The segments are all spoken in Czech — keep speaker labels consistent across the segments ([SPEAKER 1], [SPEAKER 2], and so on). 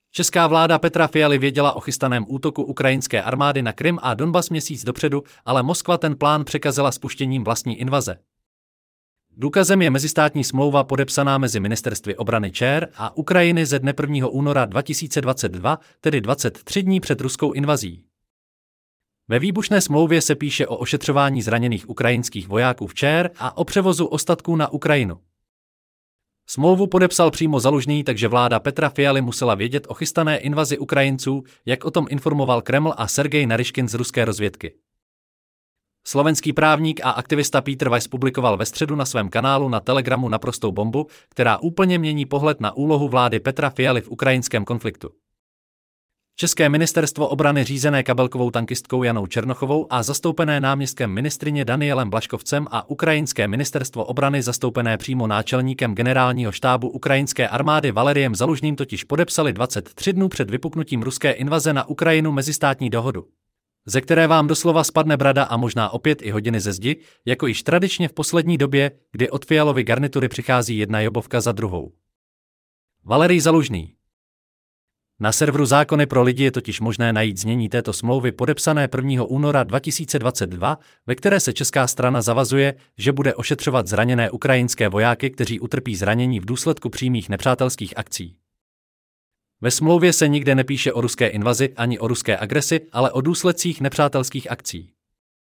[SPEAKER 1] Česká vláda Petra Fialy věděla o chystaném útoku ukrajinské armády na Krym a Donbas měsíc dopředu, ale Moskva ten plán překazila spuštěním vlastní invaze. Důkazem je mezistátní smlouva podepsaná mezi ministerstvy obrany ČR a Ukrajiny ze dne 1. února 2022, tedy 23 dní před ruskou invazí. Ve výbušné smlouvě se píše o ošetřování zraněných ukrajinských vojáků v ČR a o převozu ostatků na Ukrajinu. Smlouvu podepsal přímo Zalužný, takže vláda Petra Fialy musela vědět o chystané invazi Ukrajinců, jak o tom informoval Kreml a Sergej Naryškin z ruské rozvědky. Slovenský právník a aktivista Peter Weiss publikoval ve středu na svém kanálu na Telegramu naprostou bombu, která úplně mění pohled na úlohu vlády Petra Fialy v ukrajinském konfliktu. České ministerstvo obrany řízené kabelkovou tankistkou Janou Černochovou a zastoupené náměstkem ministryně Danielem Blaškovcem a ukrajinské ministerstvo obrany zastoupené přímo náčelníkem generálního štábu ukrajinské armády Valeriem Zalužným totiž podepsali 23 dnů před vypuknutím ruské invaze na Ukrajinu mezistátní dohodu, ze které vám doslova spadne brada a možná opět i hodiny ze zdi, jako již tradičně v poslední době, kdy od Fialovy garnitury přichází jedna jobovka za druhou. Valerij Zalužný. Na serveru Zákony pro lidi je totiž možné najít znění této smlouvy podepsané 1. února 2022, ve které se česká strana zavazuje, že bude ošetřovat zraněné ukrajinské vojáky, kteří utrpí zranění v důsledku přímých nepřátelských akcí. Ve smlouvě se nikde nepíše o ruské invazi ani o ruské agresi, ale o důsledcích nepřátelských akcí.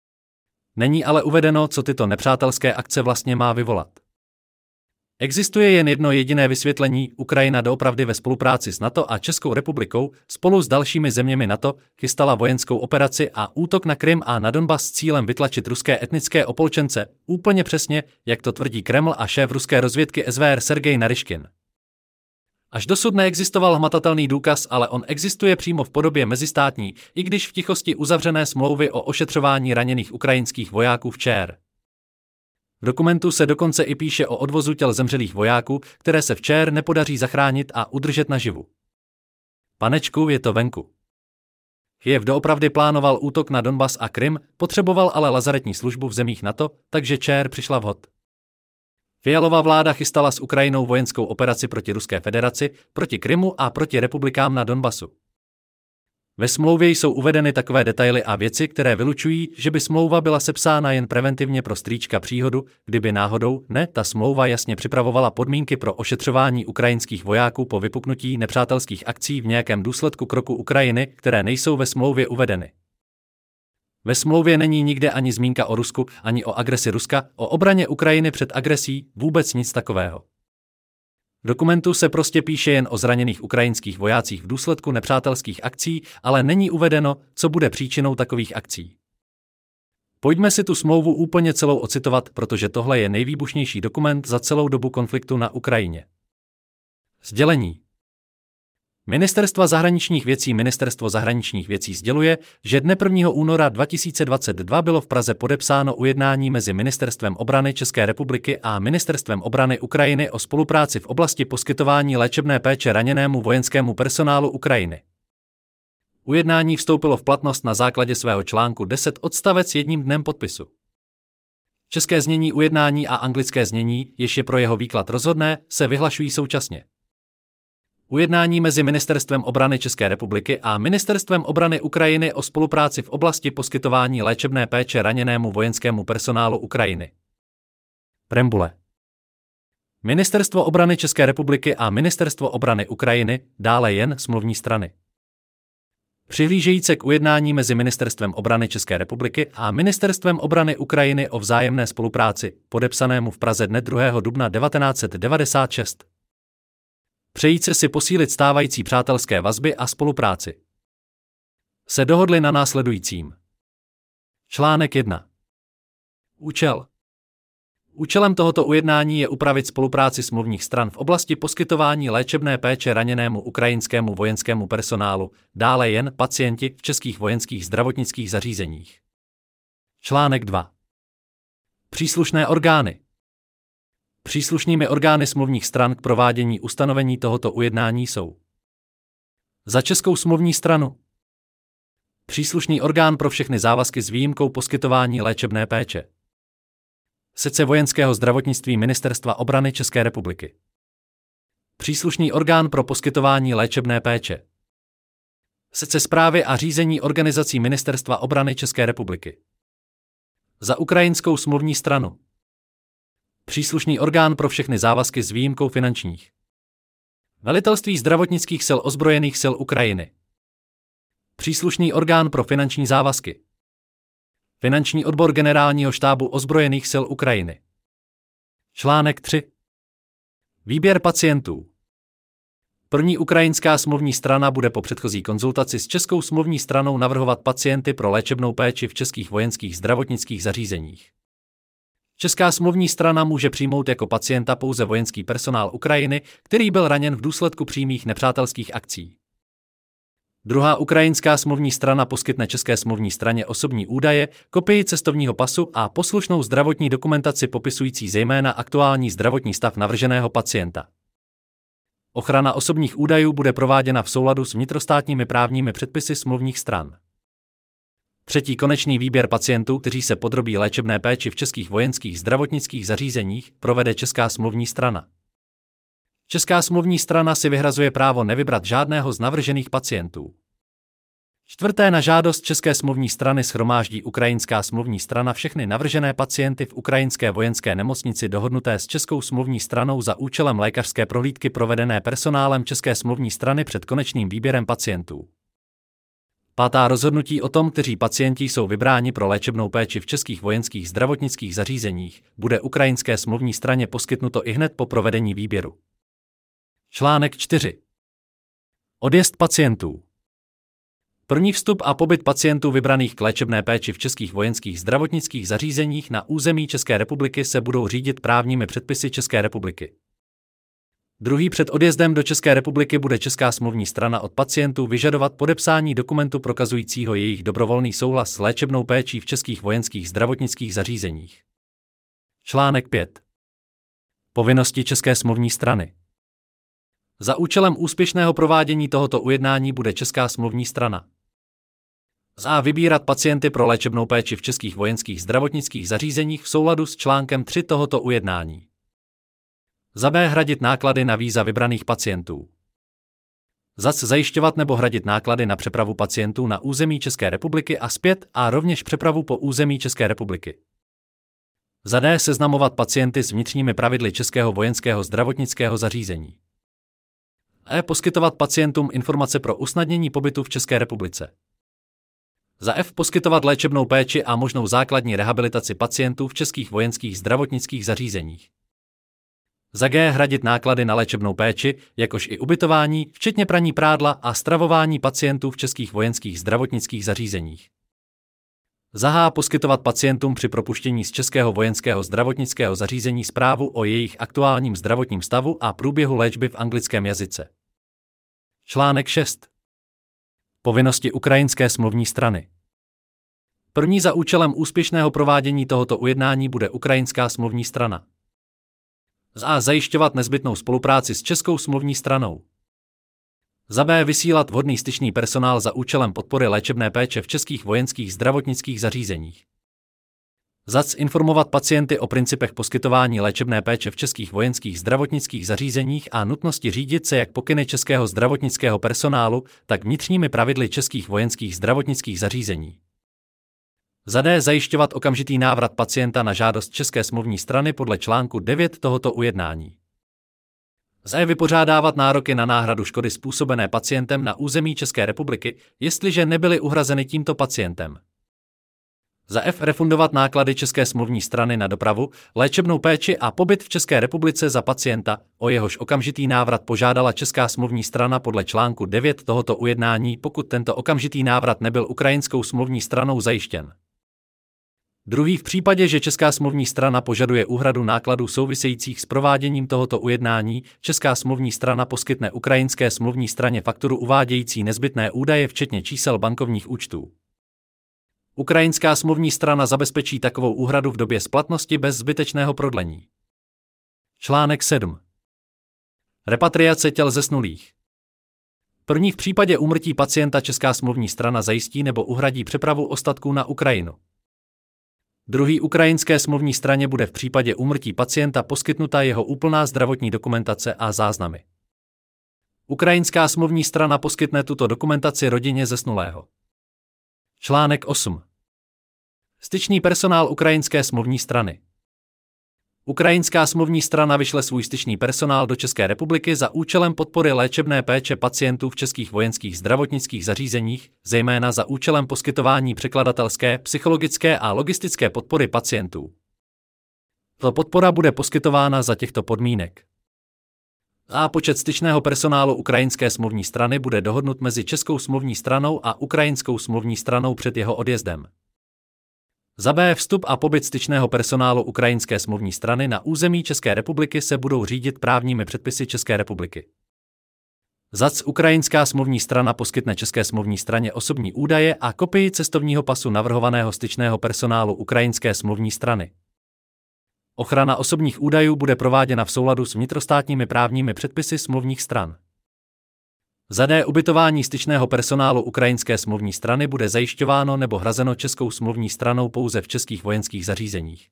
[SPEAKER 1] Není ale uvedeno, co tyto nepřátelské akce vlastně má vyvolat. Existuje jen jedno jediné vysvětlení: Ukrajina doopravdy ve spolupráci s NATO a Českou republikou spolu s dalšími zeměmi NATO chystala vojenskou operaci a útok na Krym a na Donbas s cílem vytlačit ruské etnické opolčence, úplně přesně, jak to tvrdí Kreml a šéf ruské rozvědky SVR Sergej Naryškin. Až dosud neexistoval hmatatelný důkaz, ale on existuje přímo v podobě mezistátní, i když v tichosti uzavřené smlouvy o ošetřování raněných ukrajinských vojáků v ČR. V dokumentu se dokonce i píše o odvozu těl zemřelých vojáků, které se v ČR nepodaří zachránit a udržet naživu. Panečku, je to venku. Kyjev doopravdy plánoval útok na Donbas a Krym, potřeboval ale lazaretní službu v zemích NATO, takže ČR přišla vhod. Fialova vláda chystala s Ukrajinou vojenskou operaci proti Ruské federaci, proti Krymu a proti republikám na Donbasu. Ve smlouvě jsou uvedeny takové detaily a věci, které vylučují, že by smlouva byla sepsána jen preventivně pro strýčka příhodu, kdyby náhodou ta smlouva jasně připravovala podmínky pro ošetřování ukrajinských vojáků po vypuknutí nepřátelských akcí v nějakém důsledku kroku Ukrajiny, které nejsou ve smlouvě uvedeny. Ve smlouvě není nikde ani zmínka o Rusku, ani o agresi Ruska, o obraně Ukrajiny před agresí, vůbec nic takového. V dokumentu se prostě píše jen o zraněných ukrajinských vojácích v důsledku nepřátelských akcí, ale není uvedeno, co bude příčinou takových akcí. Pojďme si tu smlouvu úplně celou ocitovat, protože tohle je nejvýbušnější dokument za celou dobu konfliktu na Ukrajině. Sdělení. Ministerstvo zahraničních věcí sděluje, že dne 1. února 2022 bylo v Praze podepsáno ujednání mezi Ministerstvem obrany České republiky a Ministerstvem obrany Ukrajiny o spolupráci v oblasti poskytování léčebné péče raněnému vojenskému personálu Ukrajiny. Ujednání vstoupilo v platnost na základě svého článku 10 odstavec 1 dnem podpisu. České znění ujednání a anglické znění, jež je pro jeho výklad rozhodné, se vyhlašují současně. Ujednání mezi Ministerstvem obrany České republiky a Ministerstvem obrany Ukrajiny o spolupráci v oblasti poskytování léčebné péče raněnému vojenskému personálu Ukrajiny. Preambule. Ministerstvo obrany České republiky a Ministerstvo obrany Ukrajiny, dále jen smluvní strany. Přihlížejíce k ujednání mezi Ministerstvem obrany České republiky a Ministerstvem obrany Ukrajiny o vzájemné spolupráci, podepsanému v Praze dne 2. dubna 1996. Přejít se si posílit stávající přátelské vazby a spolupráci. Se dohodli na následujícím. Článek 1. Účel. Účelem tohoto ujednání je upravit spolupráci smluvních stran v oblasti poskytování léčebné péče raněnému ukrajinskému vojenskému personálu, dále jen pacienti v českých vojenských zdravotnických zařízeních. Článek 2. Příslušné orgány. Příslušnými orgány smluvních stran k provádění ustanovení tohoto ujednání jsou: za českou smluvní stranu příslušný orgán pro všechny závazky s výjimkou poskytování léčebné péče. Sekce vojenského zdravotnictví Ministerstva obrany České republiky. Příslušný orgán pro poskytování léčebné péče. Sekce správy a řízení organizací Ministerstva obrany České republiky. Za ukrajinskou smluvní stranu. Příslušný orgán pro všechny závazky s výjimkou finančních. Velitelství zdravotnických sil ozbrojených sil Ukrajiny. Příslušný orgán pro finanční závazky. Finanční odbor Generálního štábu ozbrojených sil Ukrajiny. Článek 3. Výběr pacientů. První ukrajinská smluvní strana bude po předchozí konzultaci s českou smluvní stranou navrhovat pacienty pro léčebnou péči v českých vojenských zdravotnických zařízeních. Česká smluvní strana může přijmout jako pacienta pouze vojenský personál Ukrajiny, který byl raněn v důsledku přímých nepřátelských akcí. Druhá ukrajinská smluvní strana poskytne české smluvní straně osobní údaje, kopii cestovního pasu a poslušnou zdravotní dokumentaci popisující zejména aktuální zdravotní stav navrženého pacienta. Ochrana osobních údajů bude prováděna v souladu s vnitrostátními právními předpisy smluvních stran. Třetí konečný výběr pacientů, kteří se podrobí léčebné péči v českých vojenských zdravotnických zařízeních, provede česká smluvní strana. Česká smluvní strana si vyhrazuje právo nevybrat žádného z navržených pacientů. Čtvrté, na žádost české smluvní strany shromáždí ukrajinská smluvní strana všechny navržené pacienty v ukrajinské vojenské nemocnici dohodnuté s českou smluvní stranou za účelem lékařské prohlídky provedené personálem české smluvní strany před konečným výběrem pacientů. Pátá, rozhodnutí o tom, kteří pacienti jsou vybráni pro léčebnou péči v českých vojenských zdravotnických zařízeních, bude ukrajinské smluvní straně poskytnuto ihned po provedení výběru. Článek 4. Odjezd pacientů. První vstup a pobyt pacientů vybraných k léčebné péči v českých vojenských zdravotnických zařízeních na území České republiky se budou řídit právními předpisy České republiky. Druhý, před odjezdem do České republiky bude česká smluvní strana od pacientů vyžadovat podepsání dokumentu prokazujícího jejich dobrovolný souhlas s léčebnou péčí v českých vojenských zdravotnických zařízeních. Článek 5. Povinnosti české smluvní strany. Za účelem úspěšného provádění tohoto ujednání bude česká smluvní strana a. Vybírat pacienty pro léčebnou péči v českých vojenských zdravotnických zařízeních v souladu s článkem 3 tohoto ujednání. Za B. Hradit náklady na víza vybraných pacientů. Za C. Zajišťovat nebo hradit náklady na přepravu pacientů na území České republiky a zpět a rovněž přepravu po území České republiky. Za D. Seznamovat pacienty s vnitřními pravidly českého vojenského zdravotnického zařízení. E. Poskytovat pacientům informace pro usnadnění pobytu v České republice. Za F. Poskytovat léčebnou péči a možnou základní rehabilitaci pacientů v českých vojenských zdravotnických zařízeních. Za G. Hradit náklady na léčebnou péči, jakož i ubytování, včetně praní prádla a stravování pacientů v českých vojenských zdravotnických zařízeních. Za H. Poskytovat pacientům při propuštění z českého vojenského zdravotnického zařízení zprávu o jejich aktuálním zdravotním stavu a průběhu léčby v anglickém jazyce. Článek 6. Povinnosti ukrajinské smluvní strany. První, za účelem úspěšného provádění tohoto ujednání bude ukrajinská smluvní strana a. Zajišťovat nezbytnou spolupráci s českou smluvní stranou. Za B. Vysílat vhodný styčný personál za účelem podpory léčebné péče v českých vojenských zdravotnických zařízeních. Za C. Informovat pacienty o principech poskytování léčebné péče v českých vojenských zdravotnických zařízeních a nutnosti řídit se jak pokyny českého zdravotnického personálu, tak vnitřními pravidly českých vojenských zdravotnických zařízení. Za D. Zajišťovat okamžitý návrat pacienta na žádost české smluvní strany podle článku 9 tohoto ujednání. Za E. Vypořádávat nároky na náhradu škody způsobené pacientem na území České republiky, jestliže nebyly uhrazeny tímto pacientem. Za F. Refundovat náklady české smluvní strany na dopravu, léčebnou péči a pobyt v České republice za pacienta, o jehož okamžitý návrat požádala česká smluvní strana podle článku 9 tohoto ujednání, pokud tento okamžitý návrat nebyl ukrajinskou smluvní stranou zajištěn. Druhý, v případě, že česká smluvní strana požaduje úhradu nákladů souvisejících s prováděním tohoto ujednání, česká smluvní strana poskytne ukrajinské smluvní straně fakturu uvádějící nezbytné údaje včetně čísel bankovních účtů. Ukrajinská smluvní strana zabezpečí takovou úhradu v době splatnosti bez zbytečného prodlení. Článek 7. Repatriace těl zesnulých. První, v případě úmrtí pacienta česká smluvní strana zajistí nebo uhradí přepravu ostatků na Ukrajinu. Druhý, ukrajinské smluvní straně bude v případě úmrtí pacienta poskytnuta jeho úplná zdravotní dokumentace a záznamy. Ukrajinská smluvní strana poskytne tuto dokumentaci rodině zesnulého. Článek 8. Styčný personál ukrajinské smluvní strany. Ukrajinská smluvní strana vyšle svůj styčný personál do České republiky za účelem podpory léčebné péče pacientů v českých vojenských zdravotnických zařízeních, zejména za účelem poskytování překladatelské, psychologické a logistické podpory pacientů. Tato podpora bude poskytována za těchto podmínek. A počet styčného personálu ukrajinské smluvní strany bude dohodnut mezi českou smluvní stranou a ukrajinskou smluvní stranou před jeho odjezdem. Za B. Vstup a pobyt styčného personálu ukrajinské smluvní strany na území České republiky se budou řídit právními předpisy České republiky. Za C. Ukrajinská smluvní strana poskytne české smluvní straně osobní údaje a kopii cestovního pasu navrhovaného styčného personálu ukrajinské smluvní strany. Ochrana osobních údajů bude prováděna v souladu s vnitrostátními právními předpisy smluvních stran. Za D. Ubytování styčného personálu ukrajinské smluvní strany bude zajišťováno nebo hrazeno českou smluvní stranou pouze v českých vojenských zařízeních.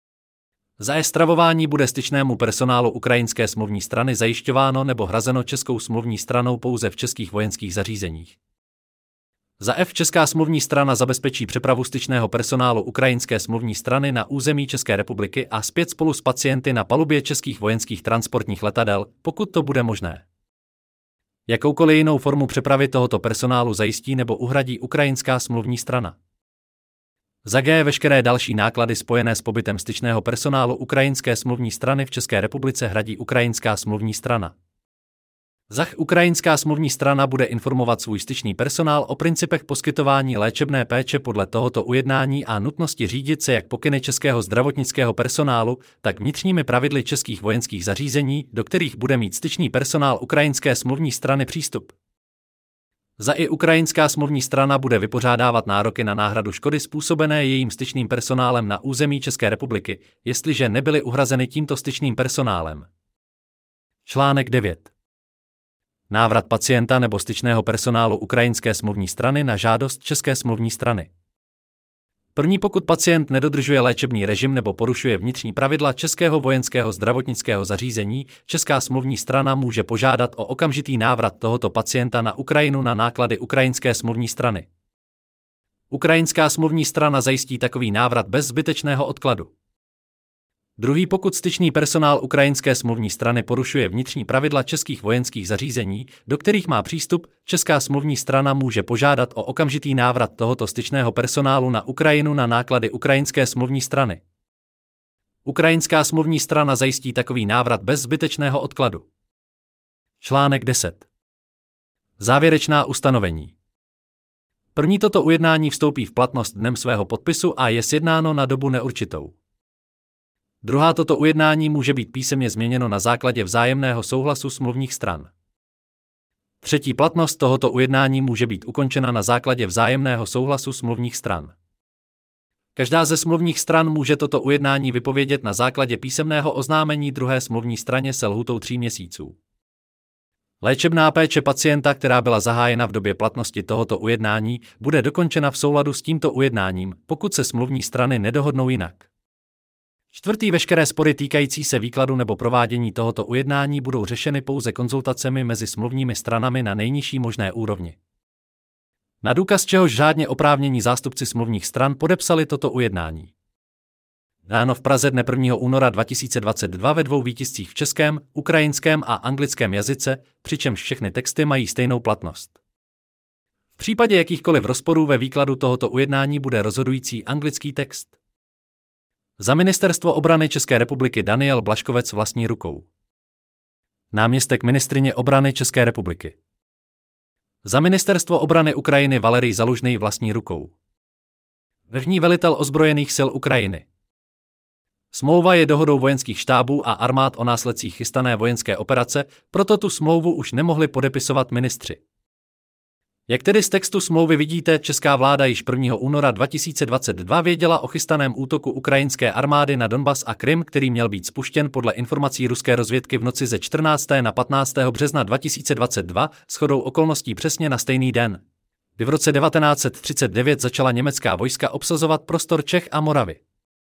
[SPEAKER 1] Za E. Stravování bude styčnému personálu ukrajinské smluvní strany zajišťováno nebo hrazeno českou smluvní stranou pouze v českých vojenských zařízeních. Za F. Česká smluvní strana zabezpečí přepravu styčného personálu ukrajinské smluvní strany na území České republiky a zpět spolu s pacienty na palubě českých vojenských transportních letadel, pokud to bude možné. Jakoukoliv jinou formu přepravy tohoto personálu zajistí nebo uhradí ukrajinská smluvní strana. Za G. Veškeré další náklady spojené s pobytem styčného personálu ukrajinské smluvní strany v České republice hradí ukrajinská smluvní strana. Za Ch. Ukrajinská smluvní strana bude informovat svůj styčný personál o principech poskytování léčebné péče podle tohoto ujednání a nutnosti řídit se jak pokyny českého zdravotnického personálu, tak vnitřními pravidly českých vojenských zařízení, do kterých bude mít styčný personál ukrajinské smluvní strany přístup. Za I. Ukrajinská smluvní strana bude vypořádávat nároky na náhradu škody způsobené jejím styčným personálem na území České republiky, jestliže nebyly uhrazeny tímto styčným personálem. Článek 9. Návrat pacienta nebo styčného personálu ukrajinské smluvní strany na žádost české smluvní strany. První, pokud pacient nedodržuje léčebný režim nebo porušuje vnitřní pravidla českého vojenského zdravotnického zařízení, česká smluvní strana může požádat o okamžitý návrat tohoto pacienta na Ukrajinu na náklady ukrajinské smluvní strany. Ukrajinská smluvní strana zajistí takový návrat bez zbytečného odkladu. Druhý, pokud styčný personál ukrajinské smluvní strany porušuje vnitřní pravidla českých vojenských zařízení, do kterých má přístup, česká smluvní strana může požádat o okamžitý návrat tohoto styčného personálu na Ukrajinu na náklady ukrajinské smluvní strany. Ukrajinská smluvní strana zajistí takový návrat bez zbytečného odkladu. Článek 10. Závěrečná ustanovení. První, toto ujednání vstoupí v platnost dnem svého podpisu a je sjednáno na dobu neurčitou. Druhá, toto ujednání může být písemně změněno na základě vzájemného souhlasu smluvních stran. Třetí, platnost tohoto ujednání může být ukončena na základě vzájemného souhlasu smluvních stran. Každá ze smluvních stran může toto ujednání vypovědět na základě písemného oznámení druhé smluvní straně se lhůtou 3 měsíců. Léčebná péče pacienta, která byla zahájena v době platnosti tohoto ujednání, bude dokončena v souladu s tímto ujednáním, pokud se smluvní strany nedohodnou jinak. Čtvrtý, veškeré spory týkající se výkladu nebo provádění tohoto ujednání budou řešeny pouze konzultacemi mezi smluvními stranami na nejnižší možné úrovni. Na důkaz čehož řádně oprávnění zástupci smluvních stran podepsali toto ujednání. Dáno v Praze dne 1. února 2022 ve 2 výtiscích v českém, ukrajinském a anglickém jazyce, přičemž všechny texty mají stejnou platnost. V případě jakýchkoliv rozporů ve výkladu tohoto ujednání bude rozhodující anglický text. Za Ministerstvo obrany České republiky Daniel Blaškovec vlastní rukou. Náměstek ministryně obrany České republiky. Za Ministerstvo obrany Ukrajiny Valerij Zalužný vlastní rukou. Vrchní velitel ozbrojených sil Ukrajiny. Smlouva je dohodou vojenských štábů a armád o následcích chystané vojenské operace, proto tu smlouvu už nemohli podepisovat ministři. Jak tedy z textu smlouvy vidíte, česká vláda již 1. února 2022 věděla o chystaném útoku ukrajinské armády na Donbas a Krym, který měl být spuštěn podle informací ruské rozvědky v noci ze 14. na 15. března 2022, shodou okolností přesně na stejný den, kdy v roce 1939 začala německá vojska obsazovat prostor Čech a Moravy.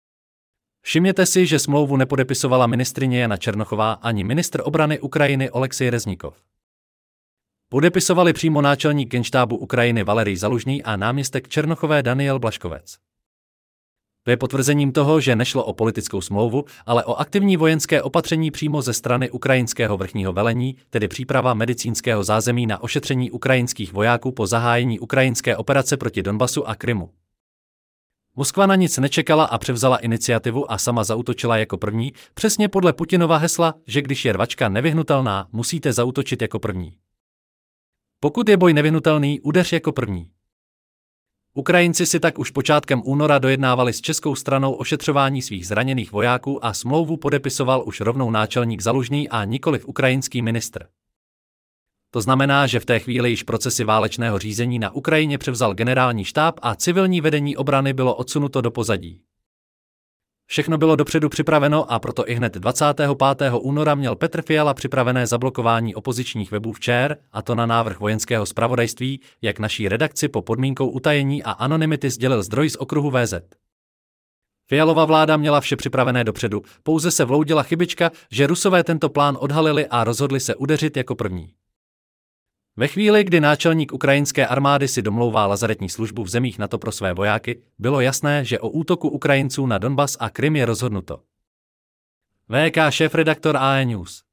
[SPEAKER 1] Všimněte si, že smlouvu nepodepisovala ministryně Jana Černochová ani ministr obrany Ukrajiny Oleksij Reznikov. Podepisovali přímo náčelník Genštábu Ukrajiny Valerij Zalužný a náměstek Černochové Daniel Blaškovec. To je potvrzením toho, že nešlo o politickou smlouvu, ale o aktivní vojenské opatření přímo ze strany ukrajinského vrchního velení, tedy příprava medicínského zázemí na ošetření ukrajinských vojáků po zahájení ukrajinské operace proti Donbasu a Krymu. Moskva na nic nečekala a převzala iniciativu a sama zaútočila jako první, přesně podle Putinova hesla, že když je rvačka nevyhnutelná, musíte zaútočit jako první. Pokud je boj nevyhnutelný, udeř jako první. Ukrajinci si tak už počátkem února dojednávali s českou stranou ošetřování svých zraněných vojáků a smlouvu podepisoval už rovnou náčelník Zalužný a nikoliv ukrajinský ministr. To znamená, že v té chvíli již procesy válečného řízení na Ukrajině převzal generální štáb a civilní vedení obrany bylo odsunuto do pozadí. Všechno bylo dopředu připraveno a proto ihned 25. února měl Petr Fiala připravené zablokování opozičních webů v ČR, a to na návrh vojenského zpravodajství, jak naší redakci po podmínkou utajení a anonymity sdělil zdroj z okruhu VZ. Fialova vláda měla vše připravené dopředu, pouze se vloudila chybička, že Rusové tento plán odhalili a rozhodli se udeřit jako první. Ve chvíli, kdy náčelník ukrajinské armády si domlouvá lazaretní službu v zemích NATO pro své vojáky, bylo jasné, že o útoku Ukrajinců na Donbas a Krym je rozhodnuto. VK šéfredaktor AE News.